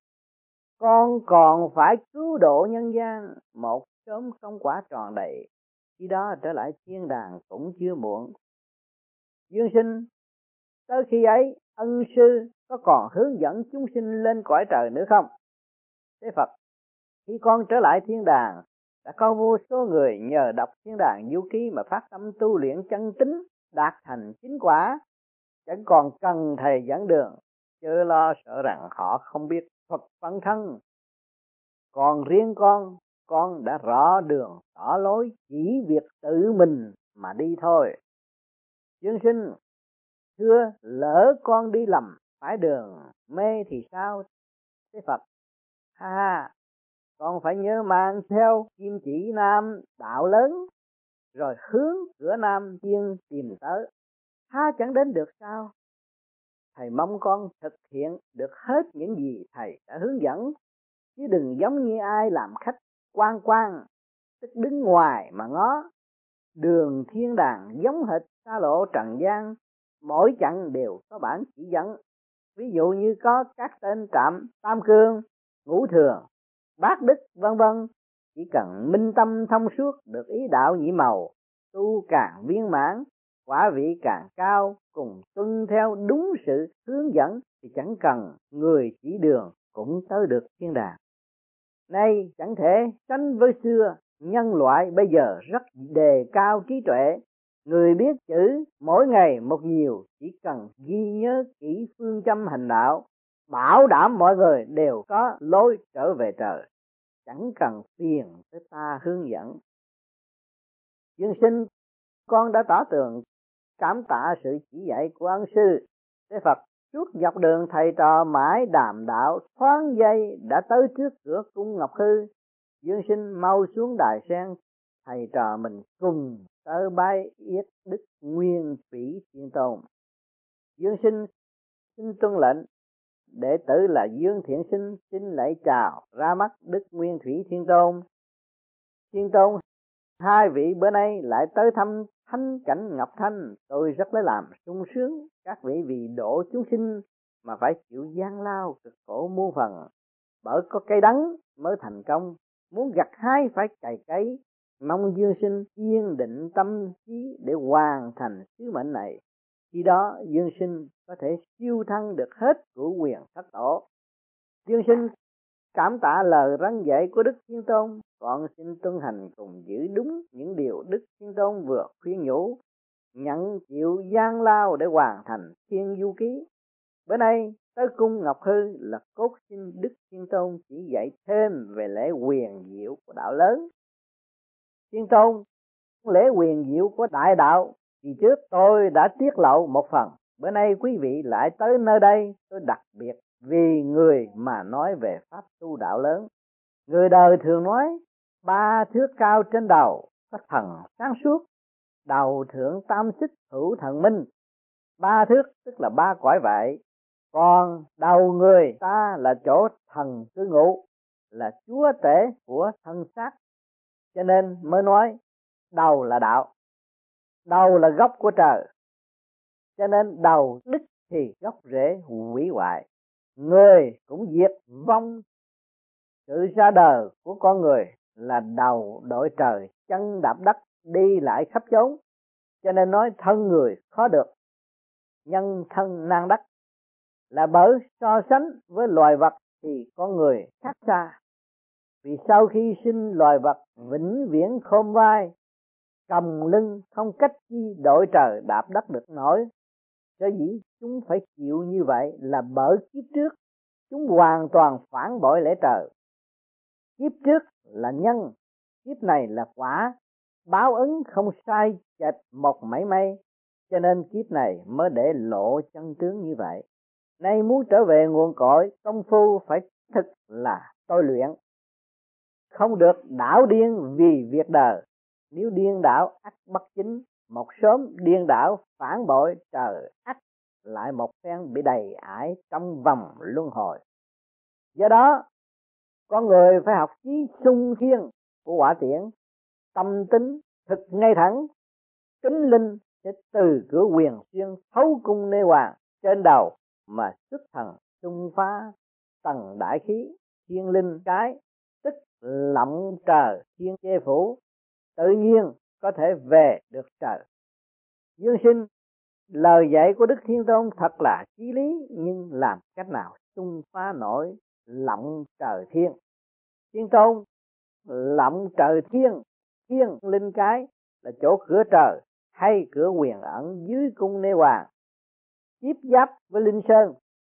[SPEAKER 1] con còn phải cứu độ nhân gian, một sớm không quả tròn đầy, khi đó trở lại thiên đàng cũng chưa muộn. Dương Sinh: tới khi ấy ân sư có còn hướng dẫn chúng sinh lên cõi trời nữa không? Thế Phật: khi con trở lại thiên đàng, đã có vô số người nhờ đọc thiên đàng du ký mà phát tâm tu luyện chân tín, đạt thành chính quả, chẳng còn cần thầy dẫn đường, chớ lo sợ rằng họ không biết thuật phân thân. Còn riêng con đã rõ đường tỏ lối, chỉ việc tự mình mà đi thôi. Dương Sinh: thưa lỡ con đi lầm phải đường mê thì sao? Thế Phật: ha, con phải nhớ mang theo kim chỉ nam đạo lớn, rồi hướng cửa Nam Tiên tìm tới, há chẳng đến được sao? Thầy mong con thực hiện được hết những gì thầy đã hướng dẫn, chứ đừng giống như ai làm khách quan quan, tức đứng ngoài mà ngó. Đường thiên đàng giống hệt xa lộ trần gian, mỗi chặng đều có bản chỉ dẫn. Ví dụ như có các tên trạm Tam Cương, Ngũ Thường, Bát Đức vân vân. Chỉ cần minh tâm thông suốt, được ý đạo nhị màu, tu càng viên mãn, quả vị càng cao, cùng tuân theo đúng sự hướng dẫn thì chẳng cần người chỉ đường cũng tới được thiên đàng. Nay chẳng thể sánh với xưa, nhân loại bây giờ rất đề cao trí tuệ. Người biết chữ mỗi ngày một nhiều, chỉ cần ghi nhớ kỹ phương châm hành đạo, bảo đảm mọi người đều có lối trở về trời, chẳng cần phiền tới ta hướng dẫn. Dương Sinh, con đã tỏ tường cảm tạ sự chỉ dạy của ân sư. Thế Phật: Suốt dọc đường thầy trò mãi đàm đạo, thoáng giây đã tới trước cửa cung Ngọc Hư. Dương Sinh mau xuống đài sen, thầy trò mình cùng tới bái yết Đức Nguyên Thủy Thiên Tôn. Dương Sinh xin tuân lệnh, đệ tử là Dương Thiện Sinh xin lạy chào ra mắt Đức Nguyên Thủy Thiên Tôn. Thiên Tôn, hai vị bữa nay lại tới thăm thánh cảnh Ngọc Thanh, tôi rất lấy làm sung sướng. Các vị vì độ chúng sinh mà phải chịu gian lao cực khổ muôn phần, bởi có cây đắng mới thành công, muốn gặt hái phải cày cấy. Mong Dương Sinh kiên định tâm trí để hoàn thành sứ mệnh này, khi đó Dương Sinh có thể siêu thăng được hết cửu quyền thất tổ. Dương Sinh cảm tạ lời răn dạy của Đức Thiên Tôn, con xin tuân hành cùng giữ đúng những điều Đức Thiên Tôn vừa khuyên nhủ, nhận chịu gian lao để hoàn thành thiên du ký. Bữa nay tới cung Ngọc Hư là cốt xin Đức Thiên Tôn chỉ dạy thêm về lễ quyền diệu của đạo lớn. Thiên Tôn, lễ quyền diệu của đại đạo thì trước tôi đã tiết lộ một phần, bữa nay quý vị lại tới nơi đây, tôi đặc biệt vì người mà nói về pháp tu đạo lớn. Người đời thường nói 3 thước cao trên đầu có thần sáng suốt, đầu thượng tam xích hữu thần minh. 3 thước tức là 3 cõi vậy, còn đầu người ta là chỗ thần cư ngụ, là chúa tể của thân xác, cho nên mới nói đầu là đạo, đầu là gốc của trời, cho nên đầu đứt thì gốc rễ hủy hoại. Người cũng diệt vong. Sự ra đời của con người là đầu đội trời, chân đạp đất, đi lại khắp chốn, cho nên nói thân người khó được, nhân thân nan đắc, là bởi so sánh với loài vật thì con người khác xa. Vì sau khi sinh loài vật vĩnh viễn khom vai, cầm lưng, không cách chi đội trời đạp đất được nổi. Sở dĩ chúng phải chịu như vậy là bởi kiếp trước chúng hoàn toàn phản bội lẽ trời. Kiếp trước là nhân, kiếp này là quả, báo ứng không sai chệch một mảy may, cho nên kiếp này mới để lộ chân tướng như vậy. Nay muốn trở về nguồn cội, công phu phải thực là tôi luyện, không được đảo điên vì việc đời. Nếu điên đảo ắt bất chính, một sớm điên đảo phản bội trời ắt lại một phen bị đầy ải trong vòng luân hồi. Do đó con người phải học chí sung thiên của Hỏa Tiễn, tâm tính thực ngay thẳng, kính linh sẽ từ cửa quyền xuyên thấu cung nê hoàng trên đầu mà xuất thần xung phá tầng đại khí thiên linh cái, tức lộng trời thiên che phủ, tự nhiên có thể về được trời. Dương Sinh, lời dạy của Đức Thiên Tôn thật là chí lý, nhưng làm cách nào xung phá nổi lộng trời thiên? Thiên Tôn, lộng trời thiên, thiên linh cái là chỗ cửa trời hay cửa quyền ẩn dưới cung nê hoàng, tiếp giáp với linh sơn.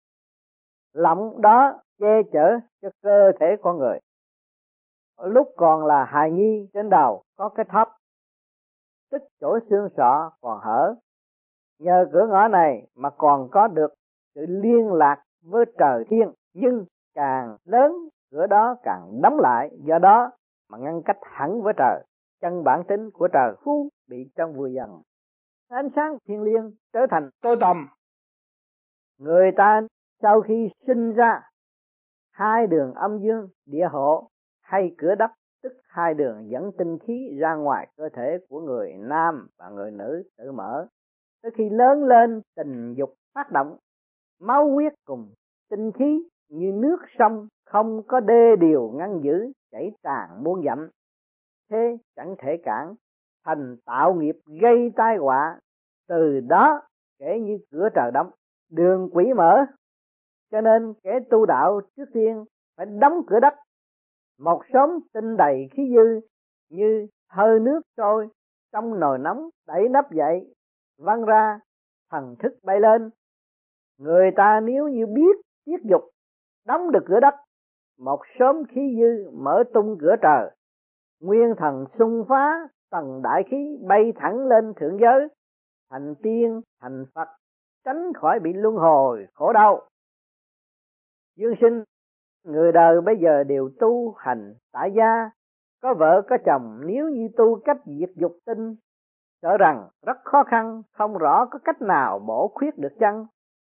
[SPEAKER 1] Lộng đó che chở cho cơ thể con người. Lúc còn là hài nhi, trên đầu có cái thấp, tức chỗ xương sọ còn hở. Nhờ cửa ngõ này mà còn có được sự liên lạc với trời thiên, nhưng càng lớn cửa đó càng đóng lại, do đó mà ngăn cách hẳn với trời. Chân bản tính của trời phú bị trong vừa dần, ánh sáng thiên liêng trở thành tối tăm. Người ta sau khi sinh ra, hai đường âm dương địa hộ hay cửa đất, tức hai đường dẫn tinh khí ra ngoài cơ thể của người nam và người nữ tự mở. Tới khi lớn lên, tình dục phát động, máu huyết cùng tinh khí như nước sông không có đê điều ngăn giữ, chảy tràn muôn dặm, thế chẳng thể cản, thành tạo nghiệp gây tai họa. Từ đó kể như cửa trời đóng, đường quỷ mở, cho nên kẻ tu đạo trước tiên phải đóng cửa đất. Một xóm tinh đầy khí dư như hơi nước sôi trong nồi nóng, đẩy nắp dậy văng ra, thần thức bay lên. Người ta nếu như biết tiết dục, đóng được cửa đất, một xóm khí dư mở tung cửa trời, nguyên thần xung phá tầng đại khí bay thẳng lên thượng giới, thành tiên thành Phật, tránh khỏi bị luân hồi khổ đau. Dương sinh, người đời bây giờ đều tu hành tại gia, có vợ có chồng, nếu như tu cách diệt dục tinh, sợ rằng rất khó khăn, không rõ có cách nào bổ khuyết được chăng?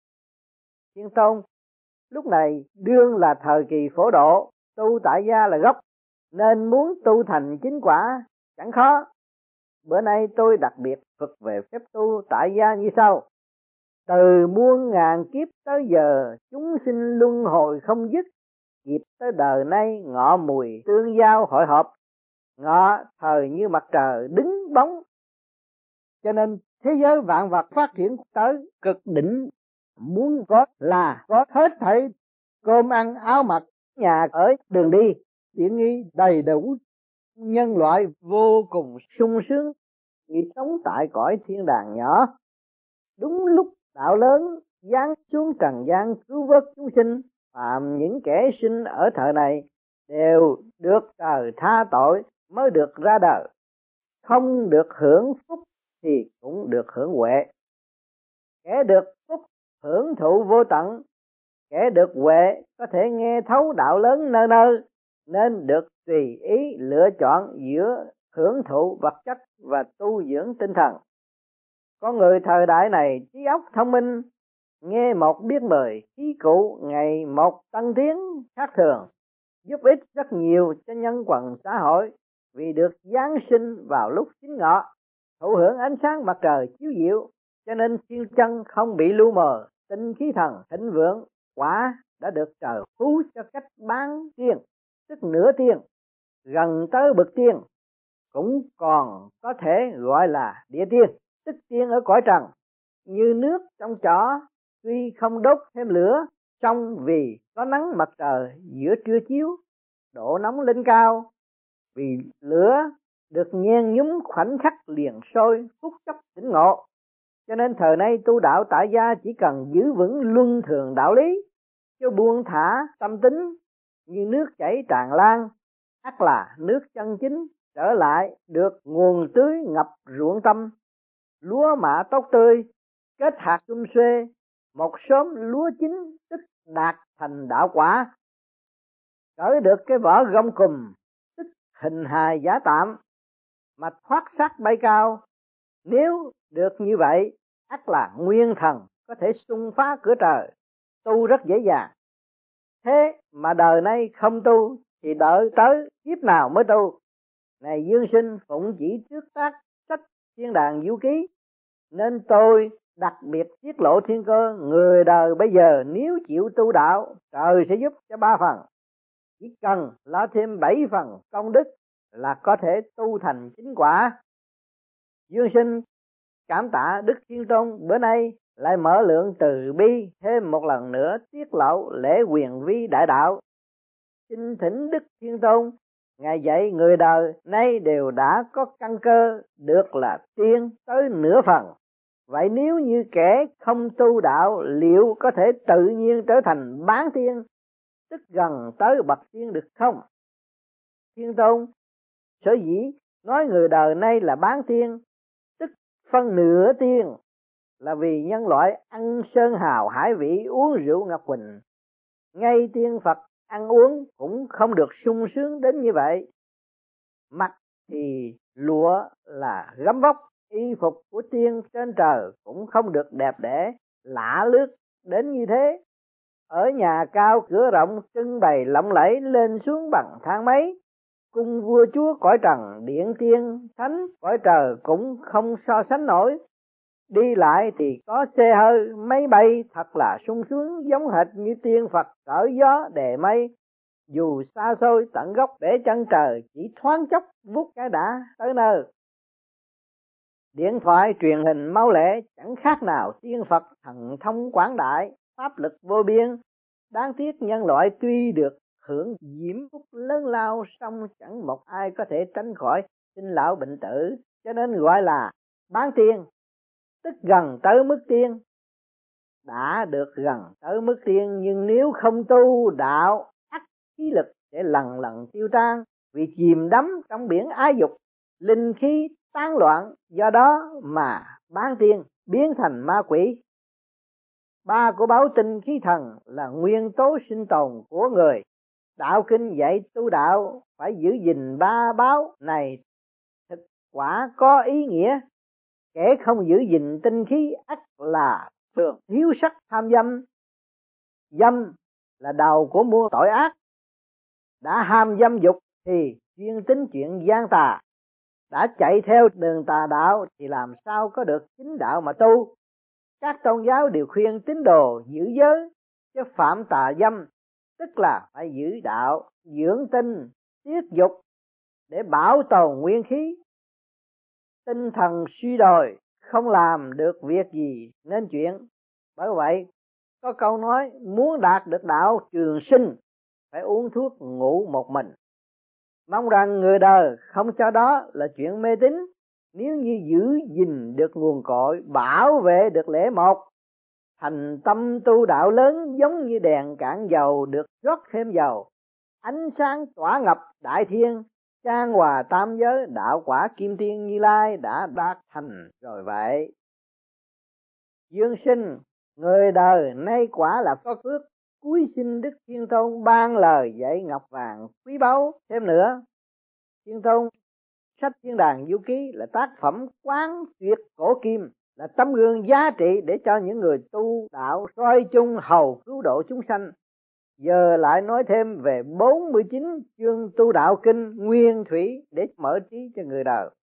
[SPEAKER 1] Thiên Tôn, lúc này đương là thời kỳ phổ độ, tu tại gia là gốc, nên muốn tu thành chính quả chẳng khó. Bữa nay tôi đặc biệt thuật về phép tu tại gia như sau. Từ muôn ngàn kiếp tới giờ, chúng sinh luân hồi không dứt, kịp tới đời nay ngọ mùi tương giao hội họp, ngọ thời như mặt trời đứng bóng. Cho nên thế giới vạn vật phát triển tới cực đỉnh, muốn có là có hết thảy, cơm ăn áo mặc, nhà ở đường đi, tiện nghi đầy đủ, nhân loại vô cùng sung sướng, nghĩ sống tại cõi thiên đàng nhỏ. Đúng lúc đạo lớn giáng xuống trần gian cứu vớt chúng sinh, phạm những kẻ sinh ở thời này đều được trời tha tội mới được ra đời, không được hưởng phúc thì cũng được hưởng huệ. Kẻ được phúc hưởng thụ vô tận, kẻ được huệ có thể nghe thấu đạo lớn nơi nơi, nên được tùy ý lựa chọn giữa hưởng thụ vật chất và tu dưỡng tinh thần. Có người thời đại này trí óc thông minh, nghe một biết mười, khí cụ ngày một tăng tiến khác thường, giúp ích rất nhiều cho nhân quần xã hội, vì được giáng sinh vào lúc chính ngọ, thụ hưởng ánh sáng mặt trời chiếu diệu, cho nên thiên chân không bị lu mờ, tinh khí thần thịnh vượng, quả đã được trời phú cho cách bán tiên, tức nửa tiên, gần tới bậc tiên, cũng còn có thể gọi là địa tiên, tức tiên ở cõi trần, như nước trong chỏ, tuy không đốt thêm lửa, song vì có nắng mặt trời giữa trưa chiếu, độ nóng lên cao, vì lửa được nhen nhúm khoảnh khắc liền sôi, phút chốc tỉnh ngộ. Cho nên thời nay tu đạo tại gia chỉ cần giữ vững luân thường đạo lý, cho buông thả tâm tính, như nước chảy tràn lan, ắt là nước chân chính trở lại được nguồn tưới ngập ruộng tâm, lúa mạ tốt tươi, kết hạt sum xuê, một xóm lúa chín tức đạt thành đạo quả. Cởi được cái vỏ gông cùm, tức hình hài giả tạm, mà thoát xác bay cao. Nếu được như vậy, ắt là nguyên thần có thể xung phá cửa trời, tu rất dễ dàng. Thế mà đời nay không tu thì đợi tới kiếp nào mới tu. Này Dương sinh, phụng chỉ trước tác sách Thiên Đàng Vũ Ký, nên tôi đặc biệt tiết lộ thiên cơ. Người đời bây giờ nếu chịu tu đạo, trời sẽ giúp cho 3 phần, chỉ cần lo thêm 7 phần công đức là có thể tu thành chính quả. Dương sinh cảm tạ Đức Thiên Tôn bữa nay lại mở lượng từ bi thêm một lần nữa tiết lộ lễ quyền vi đại đạo. Xin thỉnh Đức Thiên Tôn, Ngài dạy người đời nay đều đã có căn cơ được là tiên tới nửa phần. Vậy nếu như kẻ không tu đạo, liệu có thể tự nhiên trở thành bán tiên, tức gần tới bậc tiên được không? Thiên Tôn, sở dĩ nói người đời nay là bán tiên, tức phân nửa tiên, là vì nhân loại ăn sơn hào hải vị, uống rượu ngọc quỳnh. Ngay tiên Phật ăn uống cũng không được sung sướng đến như vậy. Mặc thì lụa là gấm vóc, y phục của tiên trên trời cũng không được đẹp đẽ lả lướt đến như thế. Ở nhà cao cửa rộng, trưng bày lộng lẫy lên xuống bằng thang máy. Cung vua chúa cõi trần, điện tiên thánh cõi trời cũng không so sánh nổi. Đi lại thì có xe hơi, máy bay, thật là sung sướng, giống hệt như tiên Phật cởi gió đè mây. Dù xa xôi tận gốc bể chân trời, chỉ thoáng chốc vút cái đã tới nơi. Điện thoại truyền hình mau lẹ, chẳng khác nào tiên Phật thần thông quảng đại, pháp lực vô biên. Đáng tiếc nhân loại tuy được hưởng diễm phúc lớn lao, song chẳng một ai có thể tránh khỏi sinh lão bệnh tử, cho nên gọi là bán tiên, tức gần tới mức tiên. Đã được gần tới mức tiên, nhưng nếu không tu đạo, ắt khí lực sẽ lần lần tiêu tan, vì chìm đắm trong biển ái dục, linh khí tán loạn, do đó mà bán tiên biến thành ma quỷ. Ba của báo tinh khí thần là nguyên tố sinh tồn của người. Đạo kinh dạy tu đạo phải giữ gìn ba báo này, thực quả có ý nghĩa. Kẻ không giữ gìn tinh khí ắt là thường thiếu sắc tham dâm. Dâm là đầu của muôn tội ác. Đã ham dâm dục thì chuyên tính chuyện gian tà. Đã chạy theo đường tà đạo thì làm sao có được chính đạo mà tu. Các tôn giáo đều khuyên tín đồ giữ giới, chứ phạm tà dâm, tức là phải giữ đạo, dưỡng tinh, tiết dục để bảo tồn nguyên khí. Tinh thần suy đồi, không làm được việc gì nên chuyện. Bởi vậy, có câu nói muốn đạt được đạo trường sinh, phải uống thuốc ngủ một mình. Mong rằng người đời không cho đó là chuyện mê tín. Nếu như giữ gìn được nguồn cội, bảo vệ được lễ một, thành tâm tu đạo lớn giống như đèn cạn dầu được rót thêm dầu, ánh sáng tỏa ngập đại thiên, chan hòa tam giới, đạo quả kim tiên Như Lai đã đạt thành rồi vậy. Dương sinh, người đời nay quả là có phước, cúi xin Đức Thiên Tôn ban lời dạy ngọc vàng quý báu thêm nữa. Thiên Tôn sách Thiên Đàng Du Ký là tác phẩm quán tuyệt cổ kim, là tấm gương giá trị để cho những người tu đạo soi chung hầu cứu độ chúng sanh. Giờ lại nói thêm về 49 chương tu đạo kinh nguyên thủy để mở trí cho người đời.